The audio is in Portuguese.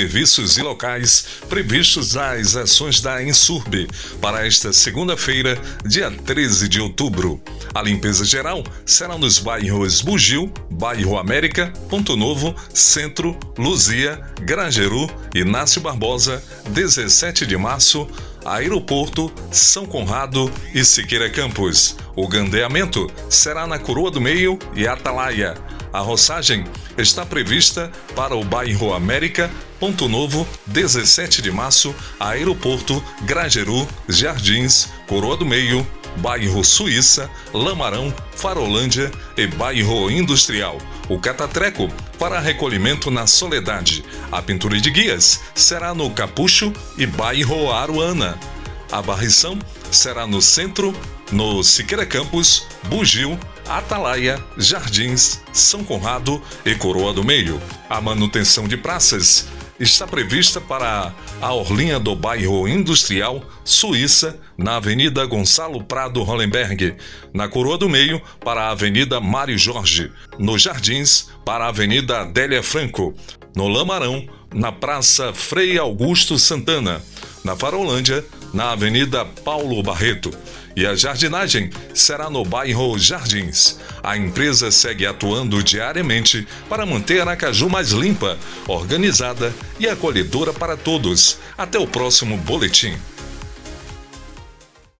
serviços e locais previstos nas ações da Insurb para esta segunda-feira, dia 13 de outubro. A limpeza geral será nos bairros Bugio, Bairro América, Ponto Novo, Centro, Luzia, Grajaú, Inácio Barbosa, 17 de março, Aeroporto, São Conrado e Siqueira Campos. O gandeamento será na Coroa do Meio e Atalaia. A roçagem está prevista para o bairro América, Ponto Novo, 17 de março, Aeroporto, Grajaú, Jardins, Coroa do Meio, bairro Suíça, Lamarão, Farolândia e bairro Industrial. O catatreco para recolhimento na Soledade. A pintura de guias será no Capucho e bairro Aruana. A varrição será no Centro, no Siqueira Campos, Bugio, Atalaia, Jardins, São Conrado e Coroa do Meio. A manutenção de praças está prevista para a orlinha do bairro Industrial, Suíça, na Avenida Gonçalo Prado Hollenberg, na Coroa do Meio para a Avenida Mário Jorge, nos Jardins para a Avenida Adélia Franco, no Lamarão, na Praça Frei Augusto Santana, na Farolândia, na Avenida Paulo Barreto. E a jardinagem será no bairro Jardins. A empresa segue atuando diariamente para manter Aracaju mais limpa, organizada e acolhedora para todos. Até o próximo boletim.